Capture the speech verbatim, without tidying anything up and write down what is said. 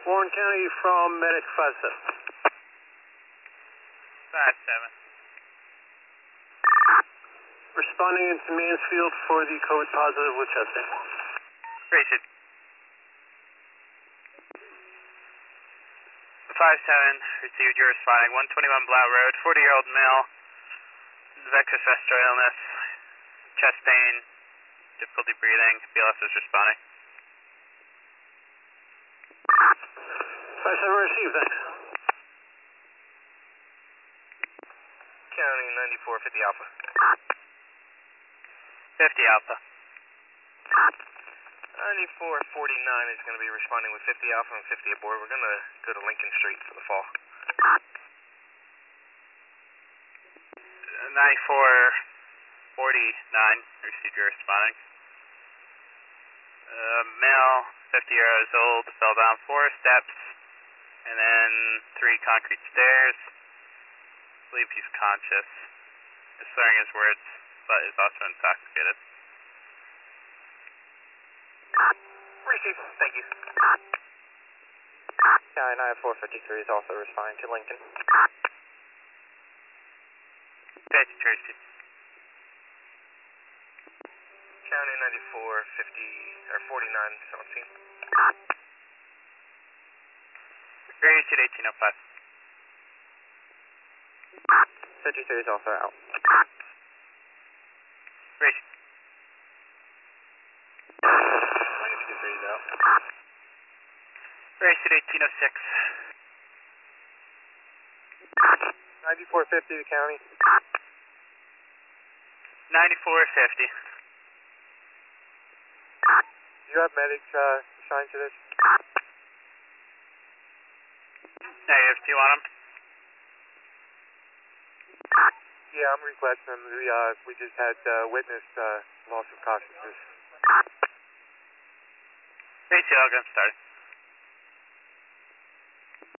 Warren County from Medic five seven. five seven. Responding into Mansfield for the COVID positive with chest pain. Appreciate it. five seven, received your responding. one twenty-one Blau Road, forty-year-old male, vector respiratory illness, chest pain, difficulty breathing, B L S is responding. five seven received, thanks. County ninety-four fifty Alpha. fifty Alpha. ninety-four forty-nine is going to be responding with fifty Alpha and fifty aboard. We're going to go to Lincoln Street for the fall. ninety-four forty-nine, received your responding. Uh, male, fifty years old, fell down four steps, and then three concrete stairs. I believe he's conscious. Is slurring his words, but is also intoxicated. Received. Thank you. County ninety-four fifty-three is also responding to Lincoln. Thank you, Tracy. County ninety-four fifty or forty-nine seventeen. Variation eighteen oh five. fifty-three is also out. Variation. fifty-three is out. Variation eighteen oh six. ninety-four fifty to county. ninety-four fifty. Do you have medics uh, assigned to this? Negative, do you want him? Yeah, I'm requesting them. We, uh, we just had uh, witnessed uh, loss of consciousness. Variation, I'll get him started.